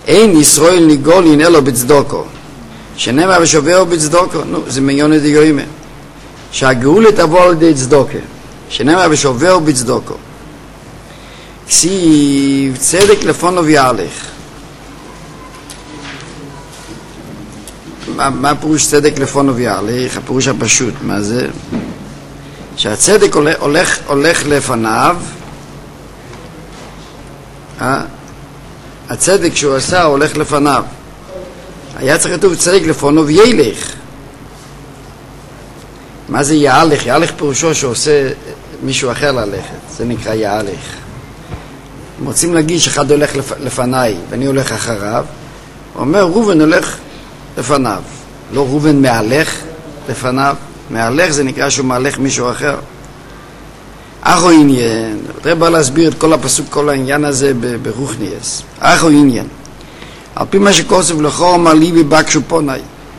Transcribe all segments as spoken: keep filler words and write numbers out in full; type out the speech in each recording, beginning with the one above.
אין ישראל ניגולין אלו בצדוקו, שנאמר ושובהו בצדוקו, נו, זה מיון דיומה. שהגאולה תבוא על ידי צדוקה, שנאמר ושובהו בצדוקו. כסיב צדק לפונו ויהלך. מה, מה פירוש צדק לפונו ויהלך? הפירוש הפשוט, מה זה? שהצדק הולך, הולך, הולך לפניו, אה? הצדק שהוא עשה הולך לפניו. היה צריך כתוב צדק לפונו וילך. מה זה יהלך? יהלך פירושו שעושה מישהו אחר ללכת, זה נקרא יהלך. אם רוצים להגיד שאחד הולך לפ... לפניי ואני הולך אחריו, הוא אומר רובן הולך לפניו, לא רובן מהלך לפניו. מהלך זה נקרא שהוא מהלך מישהו אחר. אחו עניין, תראה בא להסביר את כל הפסוק, כל העניין הזה ברוחניאס. אחו עניין, על פי מה שכוסף לכו אמר ליבי בקשו פונאי,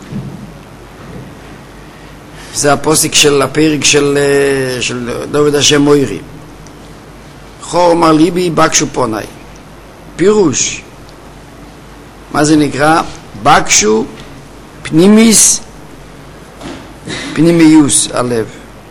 זה הפוסק של הפרק של, של דוד השם מוירי. חור אמר ליבי בקשו פונאי, פירוש, מה זה נקרא? בקשו פנימיס, פנימיוס הלב.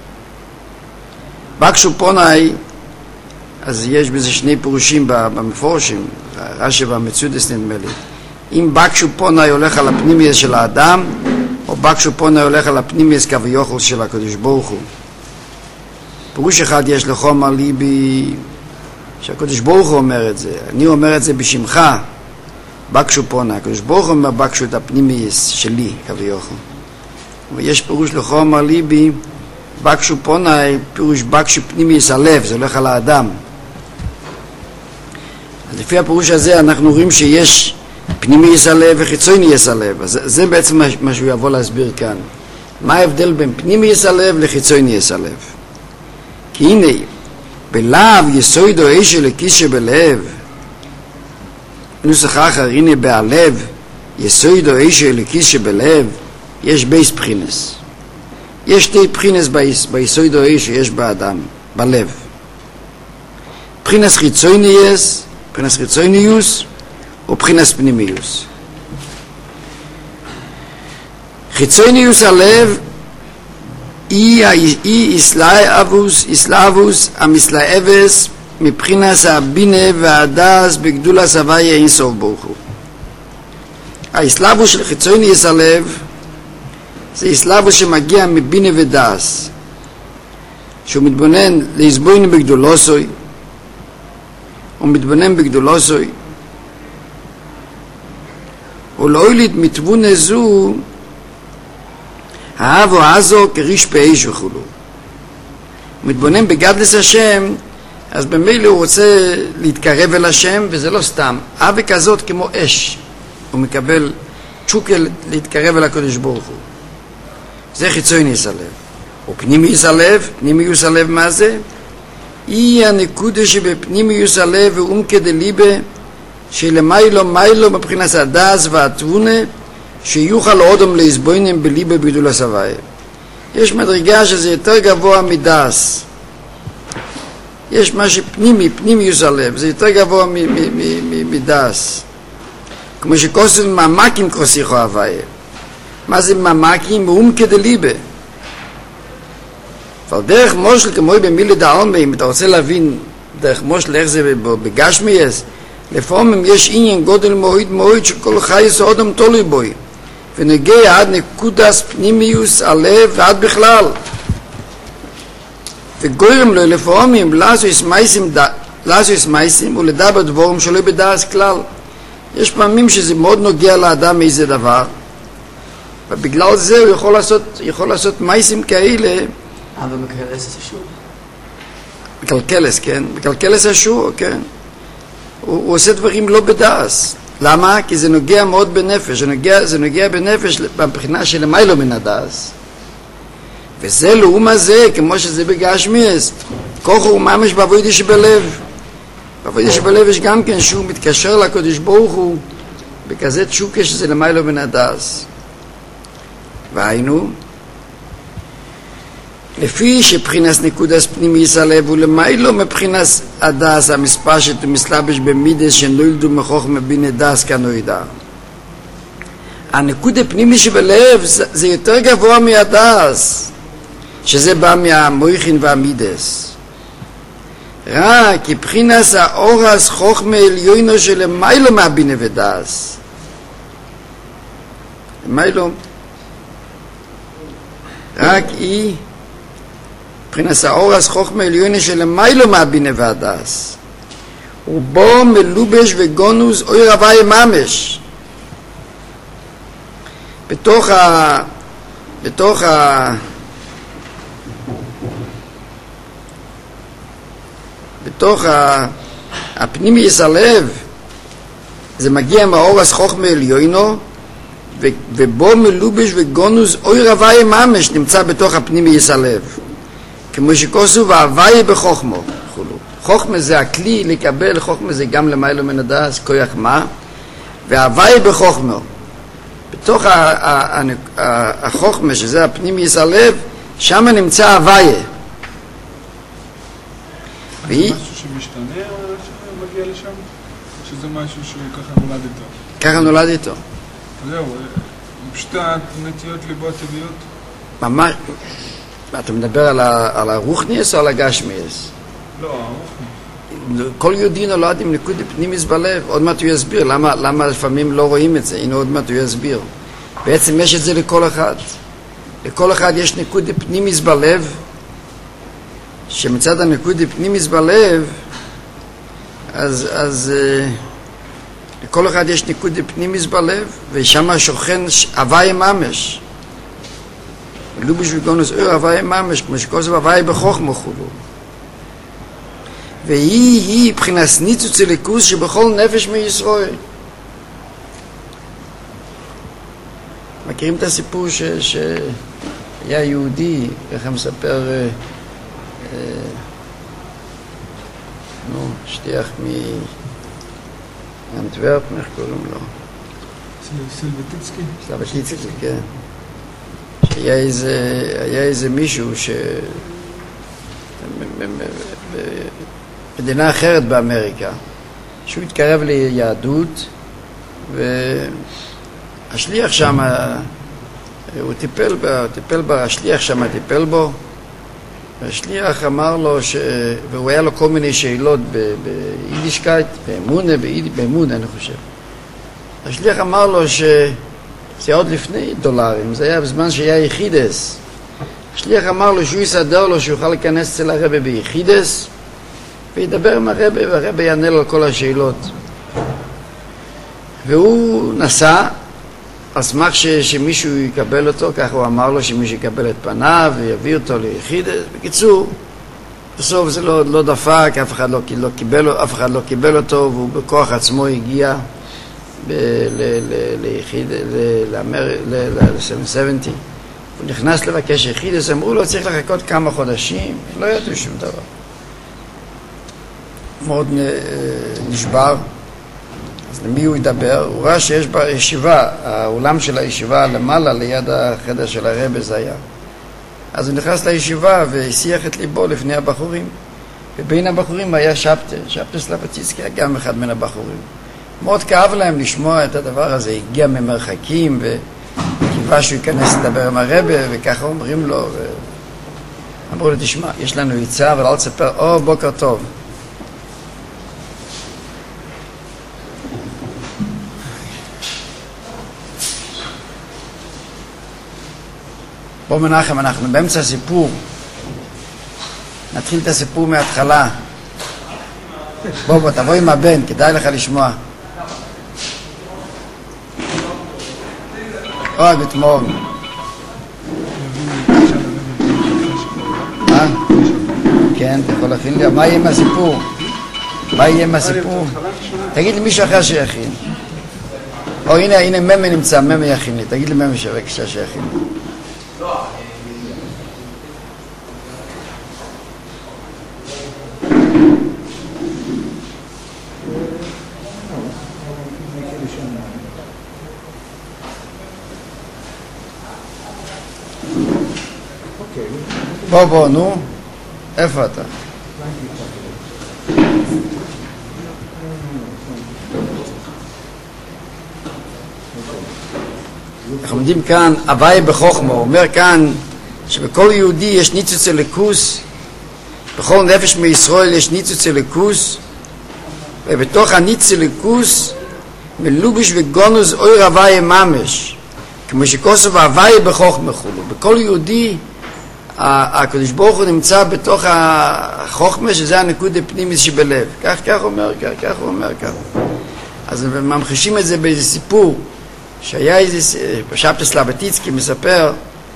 בקשו פונאי, אז יש בזה שני פירושים במפורשים, רש"י והמצודס נדמה לי. אם בקשו פונאי הולך על הפנימיוס של האדם, או בקשו פונאי הולך על הפנימיוס כביכול של הקדוש ברוך הוא. פירוש אחד יש לך אמר ליבי, שהקדוש ברוך הוא אומר את זה, אני אומר את זה בשמך, בקשו פונאי. הקדוש ברוך הוא אומר בקשו את הפנימיוס שלי כביכול. ויש פירוש לך אמר ליבי, בקשו פונאי, פירוש בקשו פנימיוס הלב, זה הולך על האדם. אז לפי הפירוש הזה אנחנו רואים שיש פנימיוס הלב וחיצוניוס הלב. אז זה בעצם מה שהוא יבוא להסביר כאן. מה ההבדל בין פנימיוס הלב לחיצוניוס הלב? כי הנה, בלאו יסוידו איש אלוקיס שבלב, נוסח אחר, הנה בהלב יסוידו איש אלוקיס שבלב, יש בייס בחינס. יש שתי בחינס ביסוידו איש שיש באדם, בלב. בחינס חיצוניוס, בחינס חיצוניוס, ובחינס פנימיוס. חיצוניוס הלב היא איסלאבוס, איסלאבוס המסלאבס מבחינס הבינה והדס בגדולת הוויה אין סוף ברוך הוא. האיסלאבוס של חיצוניוס הלב זה איסלאבוס שמגיע מבינה ודס, שהוא מתבונן להסבוין בגדולוסוי, הוא מתבונן בגדולוסוי, ולאוילית מתבונה זו האבו עזו כריש פעש וכולו. הוא מתבונן בגדלס השם, אז במילא הוא רוצה להתקרב אל השם, וזה לא סתם. אהבה כזאת כמו אש, הוא מקבל צ'וקל להתקרב אל הקדוש ברוך הוא. זה חיצוניוס הלב. ופנימיוס הלב, פנימיוס הלב מה זה? היא הנקודה שבפנימיוס הלב ועומקא דליבה, שלמיילו מיילו מבחינת הדס והתבונה, שיוכל אודם להסבוינם בליבה בגדולת הוויה. יש מדרגה שזה יותר גבוה מדס. יש משהו פנימי, פנימיוס הלב, זה יותר גבוה מדס. כמו שכוסף ממקים כוסיכו הוויה. מה זה ממקים? מעומקא דליבה. אבל דרך מושל כמו במילי דעלמא, אם אתה רוצה להבין דרך מושל איך זה בגשמייס, לפעמים יש עניין גודל מועיד מועיד שכל חייס האדם תולוי בוי, ונגיע עד נקודס פנימיוס הלב ועד בכלל, וגורם לו לפעמים לעשוס מייסים, לעשוס מייסים ולדבר דבורם שלא בדעת כלל. יש פעמים שזה מאוד נוגע לאדם איזה דבר, ובגלל זה הוא יכול לעשות, יכול לעשות מייסים כאלה. אבל מקלקלס השור. מקלקלס, כן. מקלקלס השור, כן. הוא, הוא עושה דברים לא בדעס. למה? כי זה נוגע מאוד בנפש. זה נוגע, זה נוגע בנפש מבחינה של מיילו מן הדעס. וזה לאומה זה, כמו שזה בגשמיאס, כוח הוא ממש בעבודה שבלב. בעבודה שבלב יש גם כן שהוא מתקשר לקדוש ברוך הוא בכזה תשוקה שזה למיילו מן הדעס. והיינו, לפי שבחינס נקודס פנימיס הלב ולמיילו מבחינס הדס המספשת ומסלבש במידס שנולדו מחוכמה בינה דס כנוידה. הנקודה פנימי שבלב זה, זה יותר גבוה מהדס, שזה בא מהמויכין והמידס. רק כי בחינס האורס חוכמה עליונו שלמיילו מהבינה ודס. למיילו רק היא מבחינת האורס חוכמה עליונה שלמיילו מהבינה והדס, ובו מלובש וגונוס אוי רבי ממש בתוך ה בתוך ה בתוך ה הפנימיוס הלב, זה מגיע מהאורס חוכמה עליונו, ובו מלובש וגונוס אוי רבי ממש נמצא בתוך הפנימיוס הלב, כמו שכוסו והווי בחוכמו. חוכמה זה הכלי לקבל, חוכמה זה גם למיילו מן הדס, כוח מה, והווי בחוכמו. בתוך החוכמה, שזה הפנימיוס הלב, שם נמצא הווי. והיא... משהו שמשתנה או שמגיע לשם? שזה משהו שהוא ככה נולד איתו? ככה נולד איתו. זהו, פשוט הנטיות ליבו הטבעיות? ממש... אתה מדבר על, ה, על הרוחניאס או על הגשמיאס? לא, הרוחניאס. כל יהודי נולד עם נקוד פנימיס בלב. עוד מעט הוא יסביר למה, למה לפעמים לא רואים את זה. הנה עוד מעט הוא יסביר. בעצם יש את זה לכל אחד. לכל אחד יש נקוד פנימיס בלב, שמצד הנקוד פנימיס בלב, אז, אז לכל אחד יש נקוד פנימיס בלב, ושם שוכן הווי ממש. לובש וגונוס אור הווי ממש, כמו שכוסף הווי בחוכמה חולו. והיא היא בחינת ניצוץ הליכוז שבכל נפש מישראל. מכירים את הסיפור ש, שהיה יהודי, איך מספר אה, אה, נו, שליח מאנטוורפ, איך קוראים לו? סלבטיצקי? סלבטיצקי, כן. שהיה איזה, היה איזה מישהו ש... במדינה אחרת באמריקה, שהוא התקרב ליהדות, והשליח שם, הוא טיפל בה, הוא טיפל בה, השליח שם טיפל בו, והשליח אמר לו, ש... והוא היה לו כל מיני שאלות ביידישקייט, באמונה, באמונה אני חושב. השליח אמר לו ש... זה עוד לפני דולרים, זה היה בזמן שהיה יחידס. השליח אמר לו שהוא יסדר לו שיוכל להיכנס אצל הרבי ביחידס, וידבר עם הרבי, והרבי יענה לו על כל השאלות. והוא נסע, אשמח ש, שמישהו יקבל אותו, ככה הוא אמר לו שמישהו יקבל את פניו ויביא אותו ליחידס. בקיצור, בסוף זה לא, לא דפק, אף אחד לא, לא קיבל, אף אחד לא קיבל אותו, והוא בכוח עצמו הגיע ליחיד, ל-שבע שבעים. הוא נכנס לבקש יחידס, אמרו לו צריך לחכות כמה חודשים, לא ידעו שום דבר. מאוד נשבר. אז למי הוא ידבר? הוא ראה שיש בישיבה, האולם של הישיבה למעלה ליד החדר של הרבי זה היה. אז הוא נכנס לישיבה והשיח את ליבו לפני הבחורים, ובין הבחורים היה שבתא, שבתא סלבטיצקי, גם אחד מן הבחורים. מאוד כאב להם לשמוע את הדבר הזה, הגיע ממרחקים וקיווה שהוא ייכנס לדבר עם הרבי, וככה אומרים לו, אמרו לו, תשמע, יש לנו יצא, אבל אל תספר, או, בוקר טוב. בוא מנחם, אנחנו באמצע הסיפור, נתחיל את הסיפור מההתחלה. בוא בוא, תבוא עם הבן, כדאי לך לשמוע. אוי, בתמור. מה? כן, אתה יכול להכין לי. מה יהיה עם הסיפור? מה יהיה עם הסיפור? תגיד לי מישהו אחר שיכין. או הנה, הנה ממה נמצא, ממה יכין לי. תגיד לי ממה שבקשה שיכין לי. בוא בוא, נו, איפה אתה? אנחנו עומדים כאן, הוואי בחוכמה, הוא אומר כאן שבכל יהודי יש ניצוץ אלוקוס, בכל נפש מישראל יש ניצוץ אלוקוס, ובתוך הניצוץ אלוקוס מלובש וגונוז אור הוואי ממש, כמו שכוסף הוואי בחוכמה חולו. בכל יהודי הקדוש ברוך הוא נמצא בתוך החוכמה, שזה הנקודה פנימית שבלב. כך כך אומר, כך כך הוא אומר כך. אז ממחישים את זה באיזה סיפור, שהיה איזה, בשבתא סלבטיצקי מספר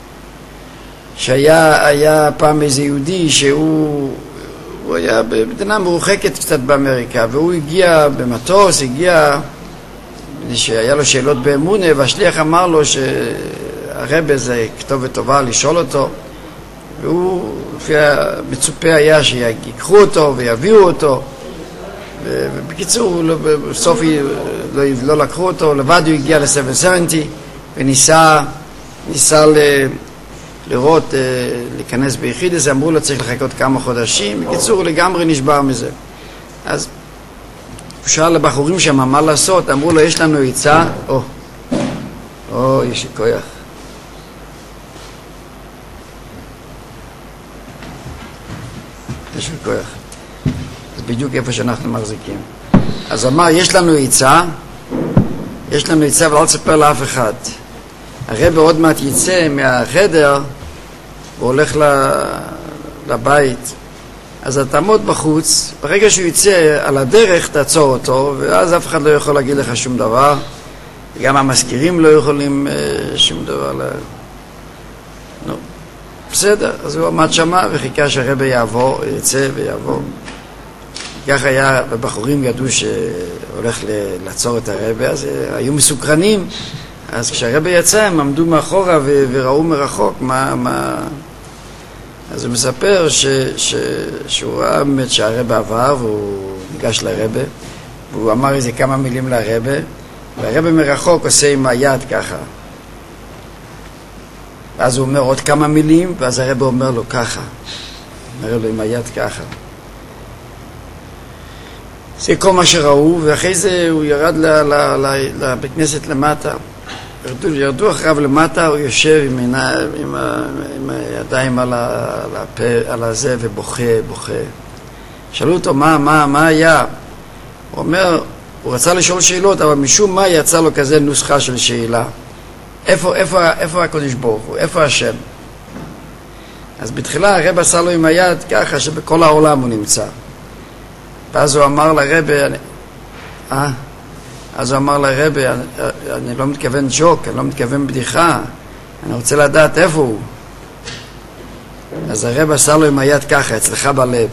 שהיה היה פעם איזה יהודי שהוא הוא היה במדינה מרוחקת קצת באמריקה, והוא הגיע במטוס, הגיע שהיה לו שאלות באמונה, והשליח אמר לו שהרבא זה כתובת טובה לשאול אותו, והוא לפי המצופה היה שיקחו אותו ויביאו אותו, ובקיצור בסוף לא, לא לקחו אותו, לבד הוא הגיע ל-שבע שבעים וניסה ניסה ל... לראות, להיכנס ביחידס, אמרו לו צריך לחכות כמה חודשים, בקיצור הוא לגמרי נשבר מזה. אז הוא שאל לבחורים שם מה לעשות, אמרו לו יש לנו עצה, או, או יש לי כוח. יש לי כוח. זה בדיוק איפה שאנחנו מחזיקים. אז אמר יש לנו עצה, יש לנו עצה אבל אל תספר לאף אחד. הרב עוד מעט יצא מהחדר והולך לבית, אז אתה תעמוד בחוץ, ברגע שהוא יצא על הדרך תעצור אותו, ואז אף אחד לא יכול להגיד לך שום דבר, גם המזכירים לא יכולים שום דבר. נו, בסדר, אז הוא עמד שמה וחיכה שהרב יעבור, יצא ויעבור. כך היה, ובחורים ידעו שהולך לעצור את הרב, אז היו מסוקרנים. אז כשהרבא יצא הם עמדו מאחורה ו- וראו מרחוק מה, מה... אז הוא מספר ש- ש- שהוא ראה באמת שהרבא עבר והוא ניגש לרבא והוא אמר איזה כמה מילים לרבא, והרבא מרחוק עושה עם היד ככה, ואז הוא אומר עוד כמה מילים, ואז הרבא אומר לו ככה, אומר לו עם היד ככה. זה כל מה שראו, ואחרי זה הוא ירד לבית כנסת למטה, ירדו, ירדו אחריו למטה, הוא יושב עם, עיני, עם, ה, עם הידיים על, ה, על, הפה, על הזה ובוכה, בוכה. שאלו אותו מה, מה, מה היה? הוא אומר, הוא רצה לשאול שאלות, אבל משום מה יצא לו כזה נוסחה של שאלה. איפה, איפה, איפה הקדוש ברוך הוא? איפה השם? אז בתחילה הרב עשה לו עם היד ככה שבכל העולם הוא נמצא. ואז הוא אמר לרב, אני, אה? אז הוא אמר לרב, אני, אני לא מתכוון ג'וק, אני לא מתכוון בדיחה, אני רוצה לדעת איפה הוא. אז הרב עשה לו עם היד ככה, אצלך בלב.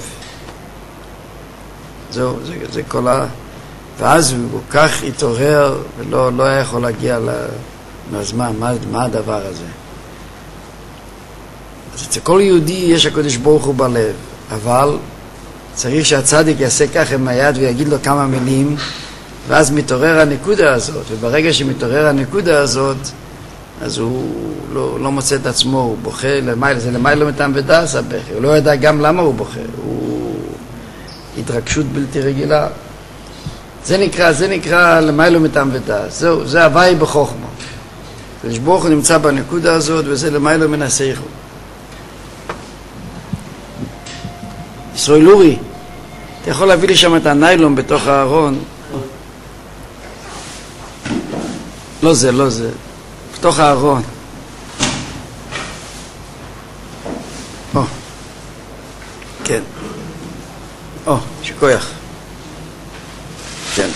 זהו, זה, זה כל ה... ואז הוא כל כך התעורר ולא לא היה יכול להגיע ל... אז מה, מה, מה הדבר הזה? אז אצל כל יהודי יש הקדוש ברוך הוא בלב, אבל צריך שהצדיק יעשה כך עם היד ויגיד לו כמה מילים, ואז מתעורר הנקודה הזאת, וברגע שמתעורר הנקודה הזאת, אז הוא לא, לא מוצא את עצמו, הוא בוכה למעלה, זה למעלה מטעם ודעס הבכי, הוא לא יודע גם למה הוא בוכה, הוא התרגשות בלתי רגילה. זה נקרא, זה נקרא למעלה מטעם ודעס, זהו, זה הוואי בחוכמה. הקדוש ברוך הוא נמצא בנקודה הזאת, וזה למעלה מן השכל. ישראל אורי, אתה יכול להביא לי שם את הניילון בתוך הארון? לא זה, לא זה, בתוך הארון. או, כן. או, שכוייך. כן.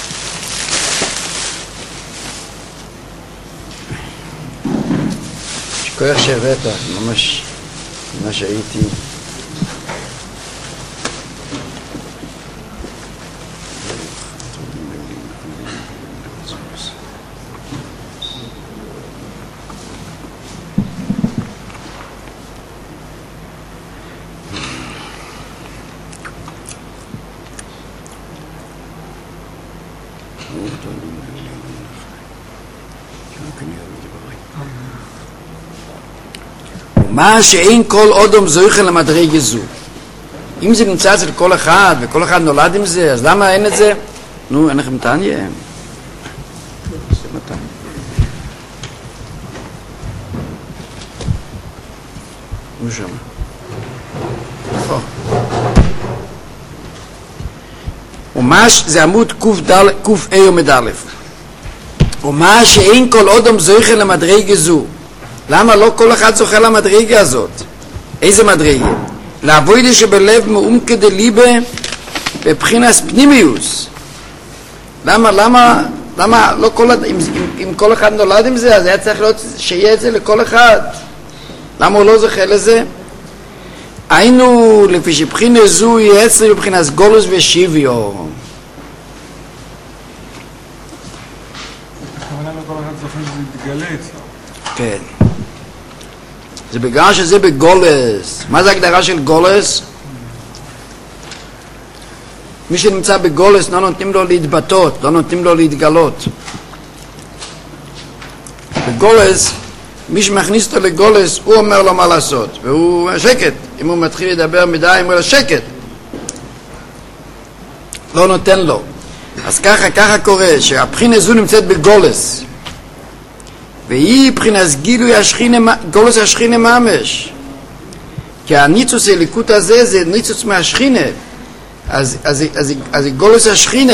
שכוייך שהבאת, ממש, ממש הייתי... מה שאין כל אודום זויכה למדרגה זו. אם זה נמצא אצל כל אחד, וכל אחד נולד עם זה, אז למה אין את זה? נו, אין לכם תניה? זה מתן. נו שמה. איפה? ומש, זה עמוד קוף אי עומד א'. ומה שאין כל אודום זויכה למדרגה זו. למה לא כל אחד זוכה למדרגה הזאת? איזה מדרגה? לעבוד שבלב מעומקא דליבה בבחינס פנימיוס. למה, למה, למה לא כל, אם, אם, אם כל אחד נולד עם זה, אז היה צריך להיות שיהיה את זה לכל אחד. למה הוא לא זוכה לזה? היינו, לפי שבחינה זו יהיה אצלי בבחינס גולוס ושיביו. הכוונה לא כל אחד זוכה שזה יתגלה אצלו. כן. זה בגלל שזה בגולס. מה זה הגדרה של גולס? מי שנמצא בגולס לא נותנים לו להתבטאות, לא נותנים לו להתגלות. בגולס, מי שמכניס אותו לגולס, הוא אומר לו מה לעשות, והוא שקט. אם הוא מתחיל לדבר מדי, הוא אומר לו שקט. לא נותן לו. אז ככה, ככה קורה, שהבחינה זו נמצאת בגולס. והיא מבחינת גילוי השכינה, גולוס השכינה ממש. כי הניצוץ הליקות הזה זה ניצוץ מהשכינה. אז, אז, אז, אז גולוס השכינה.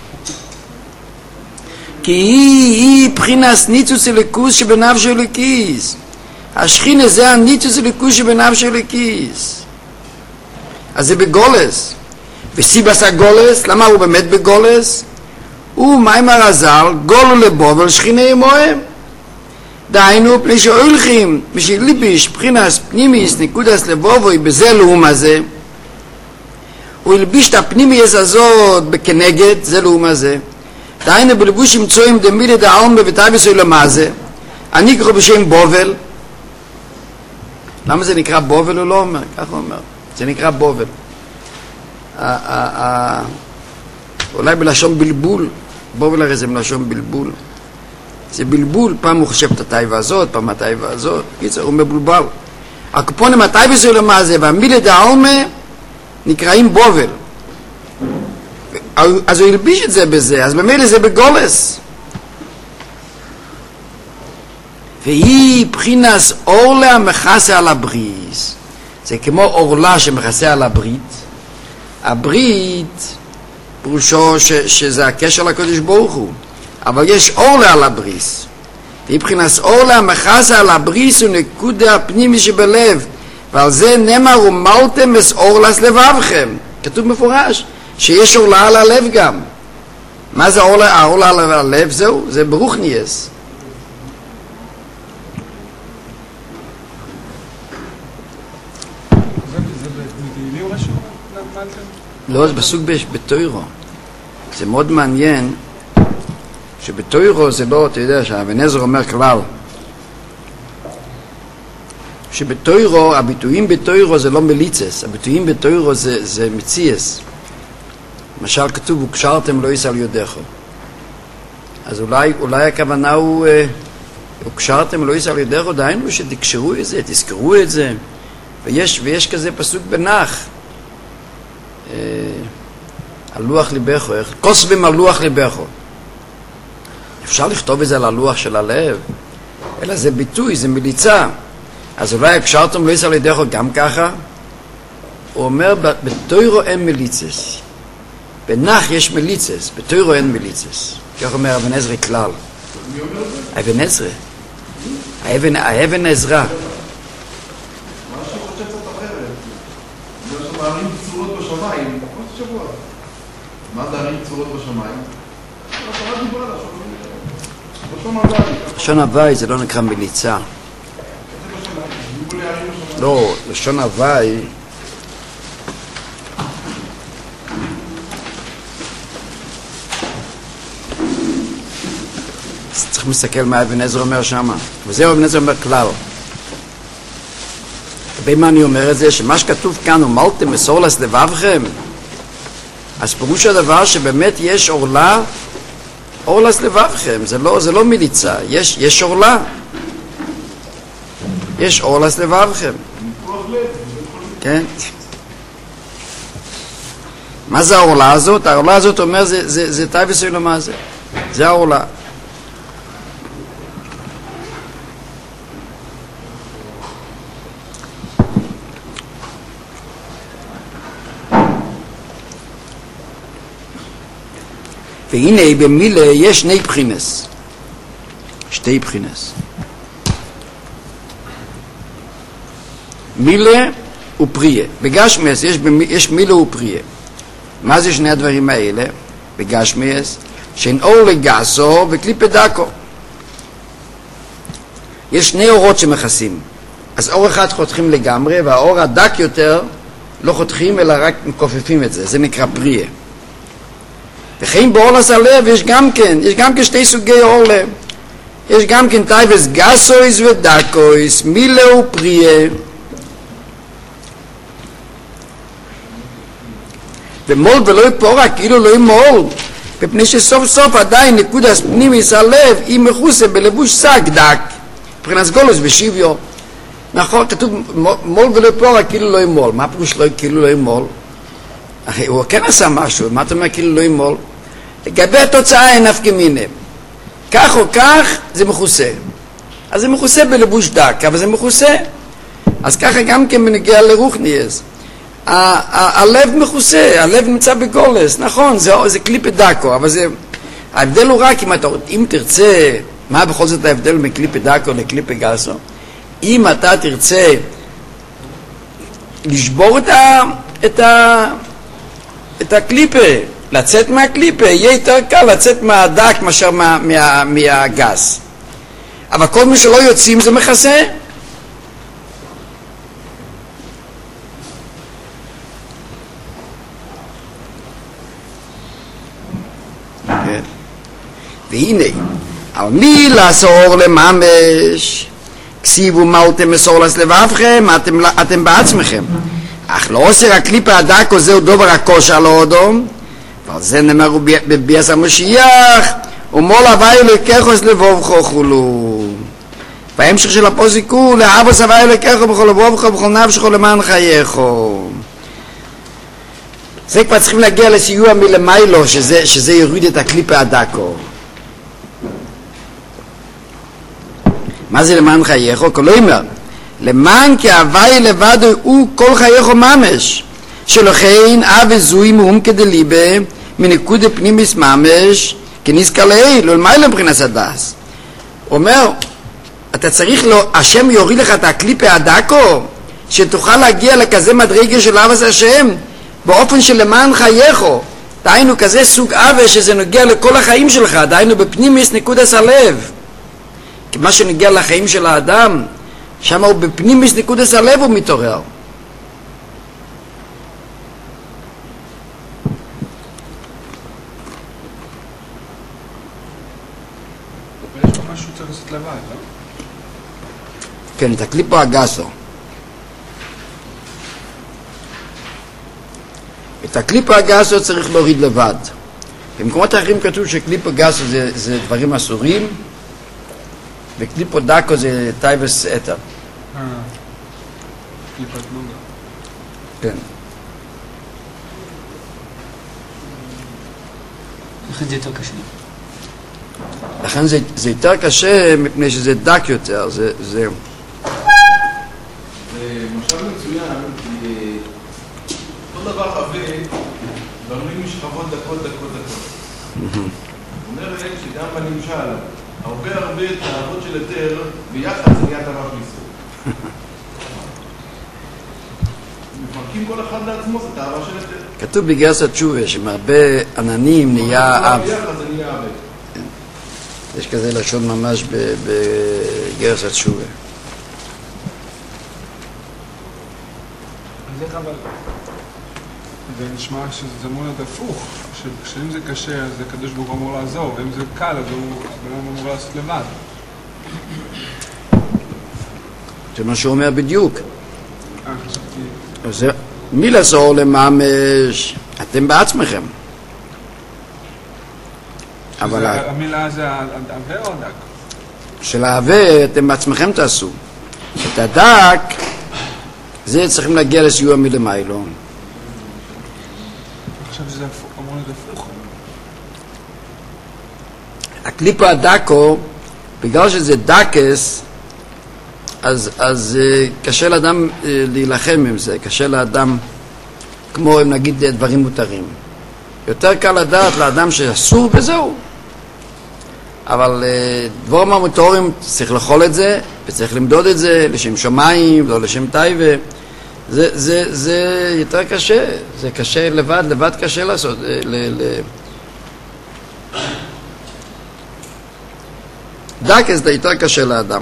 כי היא, היא מבחינת ניצוץ הליקוס שבנפש הליקיס. השכינה זה הניצוץ הליקוס שבנפש הליקיס. אז זה בגולס. וסיבס הגולס, למה הוא באמת בגולס? הוא מיימר הזל, גולו לבובל שכינה ימוהם. דהיינו, פני שהולכים, בשביל ליביש, בחינס, פנימיס, נקודס לבובוי, בזה לאום הזה, הוא ילביש את הפנימיס הזאת בכנגד, זה לאום הזה. דהיינו, בלבוש ימצואים דמילי דהאום בביטייבס ולמה זה, אני קרוא בשם בובל. למה זה נקרא בובל? הוא לא אומר, ככה הוא אומר. זה נקרא בובל. אולי בלשון בלבול, בובל הרי זה בלשון בלבול. זה בלבול, פעם הוא חושב את הטייבה הזאת, פעם הטייבה הזאת, קיצר, הוא מבולבל. הקופונים הטייבה שלו למה זה, והמילה דהאומה נקראים בובל. אז הוא ילביש את זה בזה, אז במילא זה בגולס. והיא בחינס אורלה מכסה על הבריס. זה כמו אורלה שמכסה על הברית. הברית, פירושו שזה הקשר לקדוש ברוך הוא. אבל יש אורלה על הבריס. והיא בחינס אורלה מכסה על הבריס ונקודה הפנימי שבלב. ועל זה נאמר ומלתם אס אורלס לבבכם. כתוב מפורש שיש אורלה על הלב גם. מה זה אורלה? האורלה על הלב? זהו, זה ברוך נייס. לא, זה בסוג בתוירו. זה מאוד מעניין שבתוירו זה לא, אתה יודע, שהאבן עזרא אומר כלל שבתוירו, הביטויים בתוירו זה לא מליצס, הביטויים בתוירו זה, זה מציאס. למשל כתוב, וקשרתם לא יישא על יודכו. אז אולי, אולי הכוונה הוא, וקשרתם לא יישא על יודכו, דהיינו שתקשרו את זה, תזכרו את זה. ויש, ויש כזה פסוק בנח, על לוח ליבכו, כוסבים על לוח ליבכו. אפשר לכתוב את זה על הלוח של הלב, אלא זה ביטוי, זה מליצה. אז אולי הקשרתם לא יישא על ידך גם ככה? הוא אומר, בתוירו אין מליצס. בנח יש מליצס, בתוירו אין מליצס. כך אומר אבן עזרא כלל. אבן עזרא. האבן עזרא. מה שאני חושב קצת אחרת. זה שמערים צורות בשמיים. מה זה שבוע? מה זה ערים צורות בשמיים? התורה דיברה לשון הוואי. לשון הוואי זה לא נקרא מליצה. לא, לשון הוואי צריך להסתכל מה אבן עזרא אומר שמה, וזה אבן עזרא אומר כלל. במה אני אומר את זה? שמה שכתוב כאן, ומלתם אס אורלס לבבכם, אז פירוש הדבר שבאמת יש אורלה, אורלס לבבכם, זה לא, זה לא מליצה, יש, יש אורלה. יש אור לסלבבכם. כן? מה זה העורלה הזאת? העורלה הזאת אומר, זה, זה, זה טייבס אלו מה זה. זה העורלה. והנה במילה יש שני בחינס. שתי בחינס. מילה ופריה. בגשמס יש, יש מילה ופריה. מה זה שני הדברים האלה? בגשמס, שאין אור לגסו וקליפה דקו. יש שני אורות שמכסים. אז אור אחד חותכים לגמרי, והאור הדק יותר לא חותכים אלא רק מכופפים את זה. זה נקרא פריה. וכן באורלס הלב יש גם כן, יש גם כן שתי סוגי אור לב. יש גם כן טייבס גסויס ודקויס, מילה ופריה. ומול ולא יפורה, כאילו לא ימול, מפני שסוף סוף עדיין נקודס פנימיס הלב היא מכוסה בלבוש שק דק, מבחינת גולוס ושוויו. נכון, כתוב מול ולא יפורה, כאילו לא ימול. מה פירוש לא, כאילו לא ימול? הוא כן עשה משהו, מה אתה אומר כאילו לא ימול? לגבי התוצאה אין נפקא מינה. כך או כך זה מכוסה. אז זה מכוסה בלבוש דק, אבל זה מכוסה. אז ככה גם כן בנגיע לרוחניאס. הלב מכוסה, הלב נמצא בגולס, נכון, זה, זה קליפה דקו, אבל זה, ההבדל הוא רק אם, אתה, אם תרצה, מה בכל זאת ההבדל מקליפה דקו לקליפה גסו? אם אתה תרצה לשבור את, ה, את, ה, את הקליפה, לצאת מהקליפה, יהיה יותר קל לצאת מהדק מאשר מה, מה, מהגס. אבל כל מי שלא יוצאים זה מכסה. והנה, על מי לעשור לממש? כסיבו מלתם מסור לסלבבכם, אתם, אתם בעצמכם. אך לא עושה הקליפה הדקו זהו דובר הקושה לא אדום, ועל זה נאמרו בביאס המשיח, ומול הווי אלוהיכךו סלבובכו חולו. וההמשך של הפוסק הוא, לאבוס הווי אלוהיכךו בכל לבובכו ובכל נפשכו למען חייכו. זה כבר צריכים להגיע לסיוע מלמיילו, שזה, שזה יוריד את הקליפה הדקו. מה זה למען חייכו? כל אומר, למען כי הווי לבד הוא כל חייכו ממש, שלכן אב זוי מאום כדליבה מנקוד פנימיס ממש כנזכר לעיל, ולמעלה מבחינת הדס. הוא אומר, אתה צריך לו, השם יוריד לך את הקליפה הדקו, שתוכל להגיע לכזה מדרגה של אבס השם, באופן של למען חייכו. דהיינו כזה סוג אבס שזה נוגע לכל החיים שלך, דהיינו בפנימיס נקודס הלב. כי מה שנגיע לחיים של האדם, שם הוא בפנימיס נקודס הלב הוא מתעורר. יש פה משהו צריך לעשות לבד, לא? כן, את הקליפה הגסו. את הקליפה הגסו צריך להוריד לבד. במקומות האחרים כתוב שקליפה גסו זה, זה דברים אסורים, וקליפו דקו זה טייבס אתר. אה, קליפת נוגה. כן. לכן זה יותר קשה. לכן זה, זה יותר קשה מפני שזה דק יותר. זה, זה... זה משל מצוין, כי כל דבר עבה בנויים משכבות דקות, דקות, דקות. אומרת שגם בנמשל, הרבה הרבה תאוות של יותר, ביחד זה נהיה דבר בלי מפרקים כל אחד לעצמו, זה תאווה של יותר. כתוב בגרסת תשובה, שמהרבה עננים נהיה אב. ביחד זה נהיה אב. יש כזה לשון ממש בגרסת תשובה. אבל זה נשמע שזה אמור להיות הפוך, שאם זה קשה אז הקדוש ברוך הוא אמור לעזור, ואם זה קל אז הוא אמור לעשות לבד. זה מה שהוא אומר בדיוק. אה, חשבתי... זה מי לעזור לממש? אתם בעצמכם. אבל המילה זה ההווה או הדק? של ההווה אתם בעצמכם תעשו. את הדק, זה צריכים להגיע לסיוע מלמיילו. אני חושב שזה אמור להיות הפוך. הקליפה הדקו, בגלל שזה דקס, אז, אז קשה לאדם להילחם עם זה, קשה לאדם, כמו אם נגיד דברים מותרים. יותר קל לדעת לאדם שאסור וזהו. אבל דברים המותרים צריך לאכול את זה, וצריך למדוד את זה לשם שמיים, לא לשם טייבה. זה, זה, זה יותר קשה, זה קשה לבד, לבד קשה לעשות. ל, ל... דקס זה יותר קשה לאדם.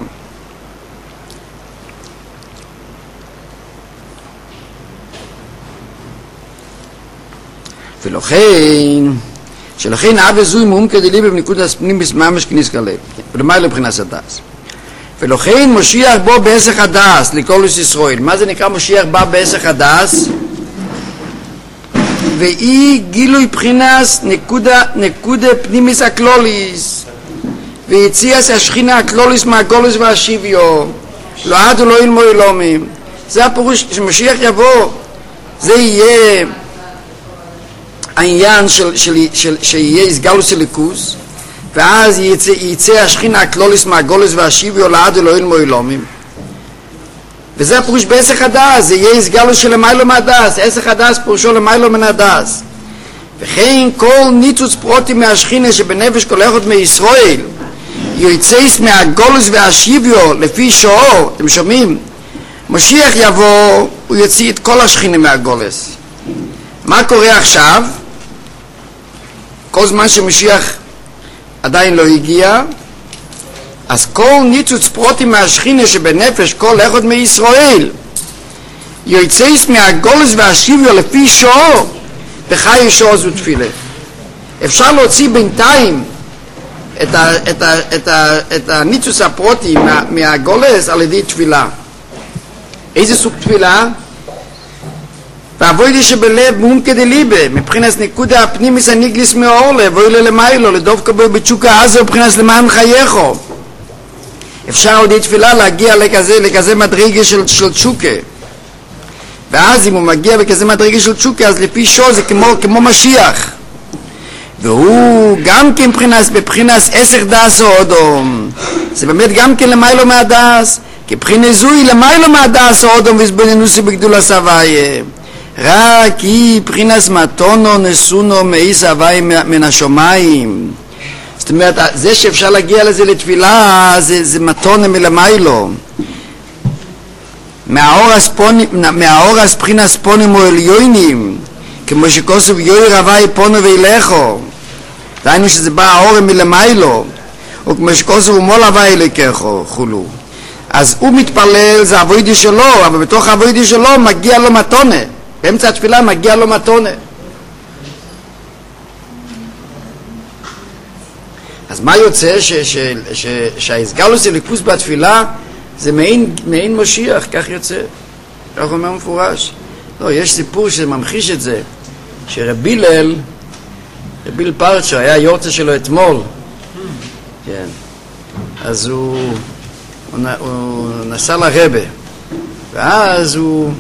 ולכן, שלכן אב וזוי מום כדלי בנקוד הספנים בסממש כניס כלב. ולמה לבחינת הדס? ולכן משיח בו בעסק הדס לקולוס ישראל. מה זה נקרא משיח בא בעסק הדס? ואי גילוי בחינס נקודה, נקודה פנימיס הקלוליס. ויציאס השכינה הקלוליס מהגולוס והשיביו. לא עד ולא ילמו ילומים. זה הפירוש שמשיח יבוא. זה יהיה העניין של, של, של, שיהיה הסגלוס אליקוס, ואז יצא, יצא השכינה הקלוליס מהגולוס והשיביו לעד ולא ילמו ילומים. וזה הפירוש בעסק הדס, זה יהיה הסגלוס של למיילו מהדס. עסק הדס פירושו למיילו מן הדס. וכן כל ניצוץ פרוטי מהשכינה שבנפש כל אחד מישראל יוצאס מהגולוס והשיביו לפי שואו. אתם שומעים? משיח יבוא, הוא יוציא את כל השכינה מהגולוס. מה קורה עכשיו? כל זמן שמשיח עדיין לא הגיע, אז כל ניצוץ פרוטי מהשכינה שבנפש כל אחד מישראל יוצאס מהגולוס והשיביו לפי שואו, בחי שואו זו תפילה. אפשר להוציא בינתיים את, ה, את, ה, את, ה, את הניצוץ הפרוטי מה, מהגולוס על ידי תפילה. איזה סוג תפילה? ועבודי שבלב מום כדליבה, מבחינס נקודה הפנימיס הניגליס מאורלה, ואולי למיילו, לדווקא בו בתשוקה עזה, מבחינס למען חייכו. אפשר על ידי תפילה להגיע לכזה, לכזה מדרגה של, של תשוקה. ואז אם הוא מגיע בכזה מדרגה של תשוקה, אז לפי שו זה כמו, כמו משיח. והוא גם כן מבחינס, בבחינס עשר דס או אודום. זה באמת גם כן למיילו מהדס, כי מבחינה זוי למיילו מהדס או אודום, והסבוננוסי בגדול סבאיה. רק היא בחינס מתונו נסונו מאיס הוואי מן השומיים. זאת אומרת, זה שאפשר להגיע לזה לתפילה, זה, זה מתונה מלמיילו. מהאור הספחינס פונים או עליונים, כמו שכוסף יוי רבי פונו ואילכו. דהיינו שזה בא האור מלמיילו, או כמו שכוסף ומול הוואי אליקכו, חולו. אז הוא מתפלל, זה הווידי שלו, אבל בתוך הווידי שלו מגיע לו מתונה. באמצע התפילה מגיע לו מתונה. אז מה יוצא? שההסגלוס אליקוס בתפילה זה מעין, מעין משיח, כך יוצא. כך אומר מפורש. לא, יש סיפור שממחיש את זה, שרבי הלל, רבי הלל פרצ'ו, היה יורצה שלו אתמול. כן. אז הוא, הוא, הוא נסע לרבה, ואז הוא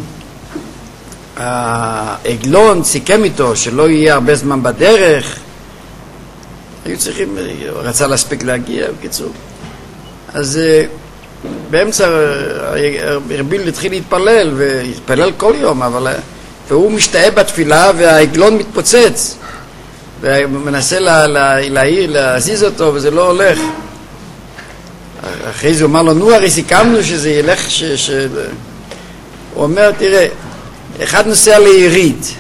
העגלון סיכם איתו שלא יהיה הרבה זמן בדרך. היו צריכים, רצה להספיק להגיע, בקיצור. אז באמצע רבי הלל התחיל להתפלל, והתפלל כל יום, אבל והוא משתאה בתפילה והעגלון מתפוצץ, ומנסה להעיר, להזיז אותו, וזה לא הולך. אחרי זה הוא אמר לו, נו, הרי סיכמנו שזה ילך, ש... ש... הוא אומר, תראה, אחד נוסע לירית,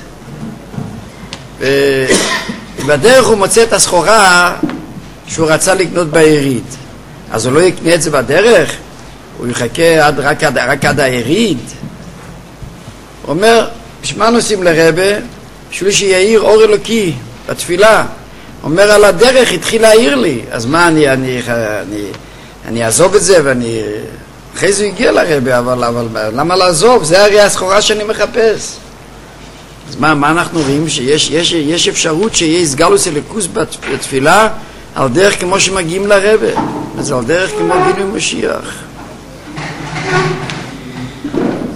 ובדרך הוא מוצא את הסחורה שהוא רצה לקנות בירית. אז הוא לא יקנה את זה בדרך, הוא יחכה עד, רק, עד, רק עד הירית. הוא אומר, בשמה נוסעים לרבה, בשביל שיעיר אור אלוקי בתפילה. הוא אומר, על הדרך התחיל להעיר לי, אז מה, אני, אני, אני, אני אעזוב את זה, ואני... אחרי זה הגיע לרבה, אבל, אבל למה לעזוב? זה הרי הסחורה שאני מחפש. אז מה, מה אנחנו רואים? שיש יש, יש אפשרות שיהיה הסגלוס אליקוס בתפילה על דרך כמו שמגיעים לרבה. אז על דרך כמו גילוי משיח.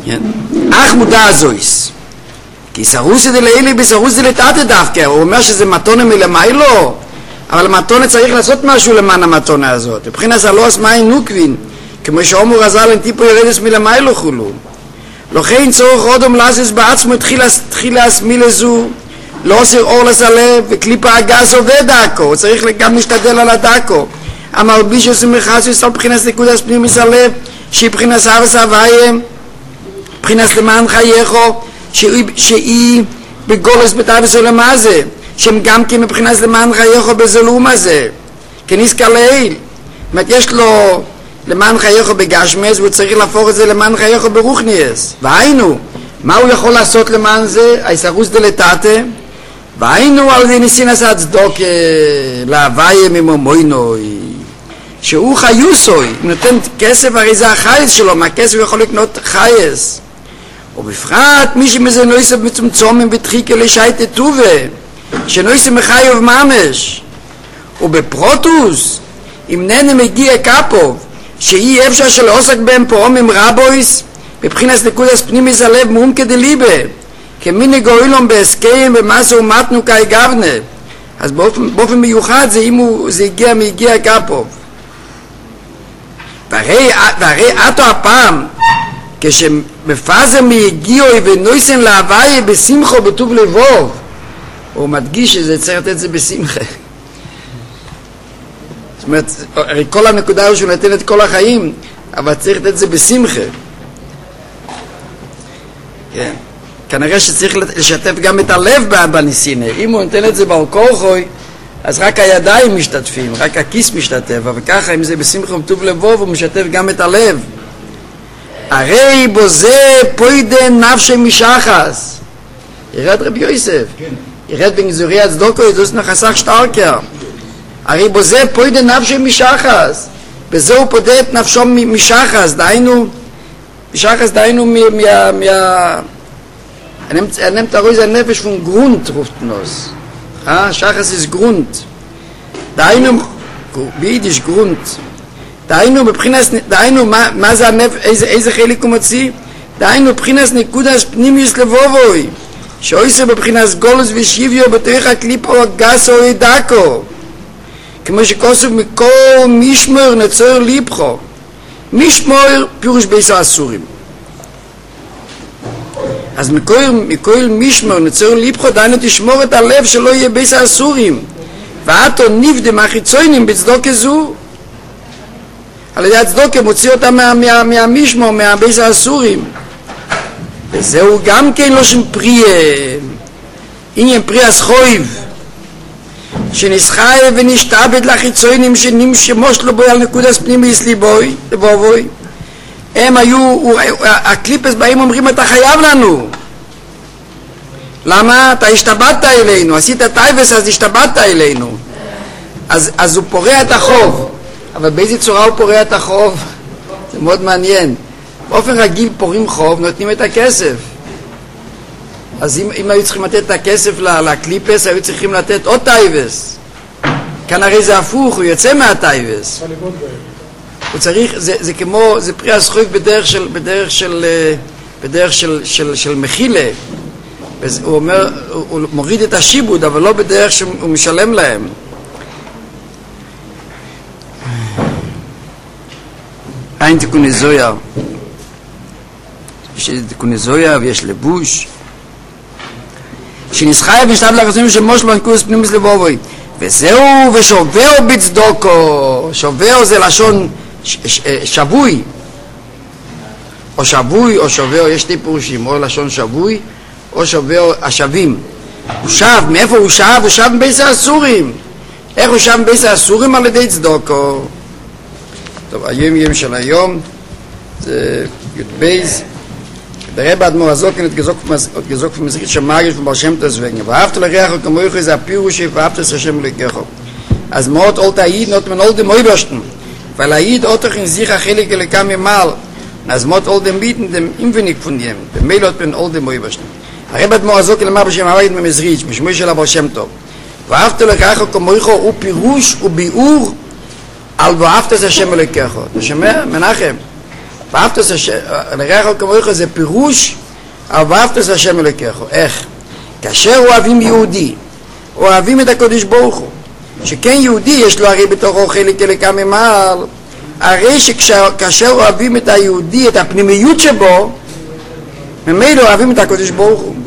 אך מודע זויס. כי סרוסי דלאילי בסרוסי דלתת דווקא. הוא אומר שזה מתונה מלמיילו, אבל המתונה צריך לעשות משהו למען המתונה הזאת. מבחינת הלוס מים נוקבין, כמו שאומר רז"ל אין טיפו ירדס מלמיילו חולו. לכן צורך אודם לעשות בעצמו תחילס מלזו, לא עושה אור לסלב, וקליפה הגז עובד דקו, הוא צריך גם להשתדל על הדקו. המלביש עושה מחסוס על בחינס נקודס פנים מסלב, שהיא בחינס אבס אביים, בחינס למען חייכו, שהיא בגולס בתאבס עולם הזה, שהם גם כן מבחינס למען חייכו בזלום הזה, כניסקה לעיל. זאת אומרת, יש לו למען חייכו בגשמס, והוא צריך להפוך את זה למען חייכו ברוכניאס. והיינו, מה הוא יכול לעשות למען זה? הישרוס דלתתה, והיינו על זה ניסינס הצדוק להוויה ממומוינוי, שהוא חיוסוי, הוא נותן כסף, הרי זה החייס שלו, מהכסף הוא יכול לקנות חייס. ובפרט מי שמזה נויסף מצומצומים ותחיקה לשייטה טובה, שנויסף מחיוב ממש. ובפרוטוס, אם ננה מגיע קפוב, שהיא אפשר של עוסק בהם פורום רבויס, בבחינס נקודס פנימיס הלב מומקה דליבה, כמיני גאילום בהסכם ומסו ומתנו כאי גבנה. אז באופן, באופן מיוחד זה אם הוא, זה הגיע מהגיע קפוב. והרי, והרי עתו הפעם, כשמפזה מהגיעוי ונויסן להוויה בשמחו בטוב לבוב, הוא מדגיש שזה צריך לתת זה בשמחה. זאת אומרת, הרי כל הנקודה הוא שהוא נתן את כל החיים, אבל צריך לתת זה בשמחה. כן. כנראה שצריך לשתף גם את הלב בניסינה. אם הוא נותן את זה בעל כורחוי, אז רק הידיים משתתפים, רק הכיס משתתף, אבל ככה אם זה בשמחה ובטוב לבוב, הוא משתף גם את הלב. הרי בו זה פוידן נפשי משחס. ירד רבי יוסף. ירד בנזורי הצדוקו, ידוס נחסך שטרקר. הרי בו זה פוידן נפשי משחס. בזה הוא פודה את נפשו משחס. דהיינו, משחס דהיינו מה... מה... Er nimmt daraus ein Nefesh von Grund, ruft nos. Ah, Schachas ist Grund. Deinu, beidisch Grund. Deinu, bebchinas, deinu, ma זה הנפש, איזה חלק הוא מוציא? דהיינו, בבחינס נקודס פנימיוס לבובוי, שאויסו בבחינס גולוס ושיביו בתוך הקליפו הגסו דקו, כמו שכוסף מכל משמור נצור ליפחו. משמור פירוש ביסו אסורים. אז מכל, מכל משמור נצור ליפחו, דהיינו תשמור את הלב שלא יהיה ביסו אסורים. ואתו נבדם החיצוינים בצדוק זו. על ידי הצדוקה מוציא אותם מה, מה, מהמשמו, מהביס האסורים. וזהו גם כן לא שם פרי, עניין פרי הסחויב, שנסחי ונשתעבד לחיצוינים שנמשמוש לו בוי על נקודס פנימיס ליבוי, לבובוי. הם היו, הקליפס באים אומרים אתה חייב לנו. למה? אתה השתבדת אלינו, עשית טייבס אז השתבדת אלינו. אז, אז הוא פורע את החוב. אבל באיזה צורה הוא פורע את החוב? זה מאוד מעניין. באופן רגיל פורעים חוב, נותנים את הכסף. אז אם, אם היו צריכים לתת את הכסף לקליפס, היו צריכים לתת עוד טייבס. כאן הרי זה הפוך, הוא יוצא מהטייבס. הוא צריך, זה, זה כמו, זה פרי הזכות בדרך של, בדרך של, בדרך של, של, של מחילה. הוא אומר, הוא מוריד את השיבוד, אבל לא בדרך שהוא משלם להם. אין תיקוני זויה, יש תיקוני זויה ויש לבוש שנסחי ונשתב לחצונים של מושל בנקוס פנימיס לבובוי וזהו ושובעו בצדוקו. שובעו זה לשון שבוי או שבוי או שובעו, יש שתי פירושים, או לשון שבוי או שובעו השבים. הוא שב, מאיפה הוא שב? הוא שב מבייס האסורים. איך הוא שב מבייס האסורים? על ידי צדוקו. טוב, היום יום של היום זה י' בייז דרב אדמו"ר הזוקן את גזוק ומזרית שמאגיש ובר שם תסווגן ואהבת לריח וכמויך זה הפירוש ואהבת את השם לקחו. אז מאוד אולת העיד נות מן אולדם מויברשטן weil העיד אותך in sich החלק אלקם ממעל אז מאוד אולדם ביטן dem inwenig von dem במילot בין אולדם מויברשטן. הרב אדמו"ר הזוקן אמר בשם הוויד ממזרית משמוי של הבר שם טוב ואהבת לריח וכמויך הוא פירוש וביאור על ואהבת את השם אלוקיך. אתה שומע? מנחם, ואהבת את השם, לרעך כמוך זה פירוש, אבל ואהבת את השם אלוקיך. איך? כאשר אוהבים יהודי, אוהבים את הקדוש ברוך הוא, שכן יהודי יש לו הרי בתוכו חלק אלוקה ממעל, הרי שכאשר אוהבים את היהודי, את הפנימיות שבו, ממילא אוהבים את הקדוש ברוך הוא.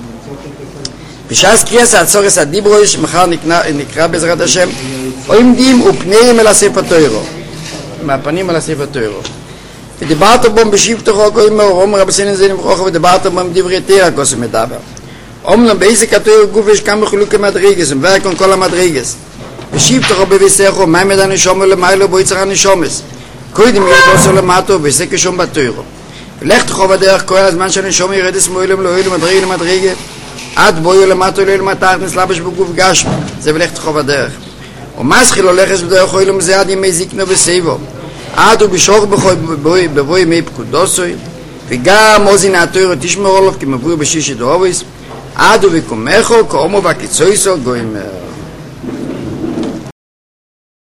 בשעת קריאת הצורס הדיברו שמחר נקרא בעזרת השם, עומדים ופניהם אל הספר תורה, מהפנים אל הספר תורה. ודיברת בו בשבתו כה מאור, אומר רבי סנן זה נברוכה, ודיברת בו עם דברי תורה כוסם מדבר. אומנם באיזה כתוב גוף יש כמה חילוקי מדרגס, ומברכון כל המדרגס. בשבתו בביסךו, מה ימד הנשום ולמיילו בו יצר הנשומס. קודם ירדוסו למטו, ויעשה כשום בתורה. ולך תחוב בדרך כל הזמן שהנשום ירדס מועילם לאוילם מדרגה למדרגה. עד בואו למטו אליהם מתחת נסלבש בגוף גשם, זה ולך תחוב הדרך. ומסחיל הולכס בדרך אוילם זה עד ימי זיקנו בסביבו. עד הוא בשוך בבוא ימי פקודוסוי, וגם עוזין התורה תשמור עליו כמבוא בשישי דאוביס, עד הוא וקומךו כאומו וקיצויסו גוימר.